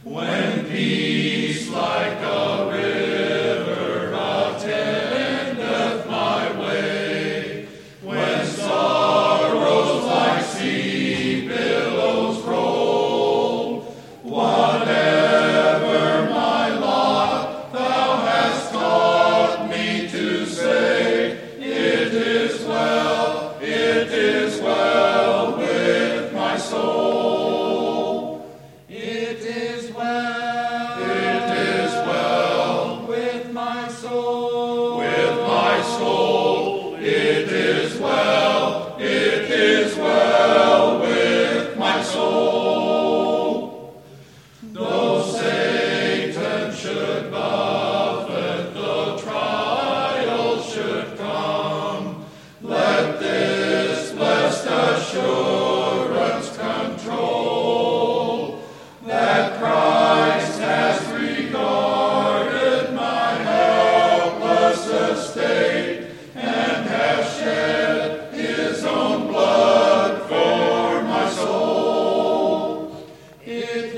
When peace like a river attendeth my way, when sorrows like sea billows roll, whatever my lot, thou hast taught me to say, it is well with my soul. It is well with my soul. With my soul, it is well with my soul. Though Satan should buffet, though trials should come, let this blessed assurance control, that Christ has regarded my helpless estate, and has shed his own blood for my soul. It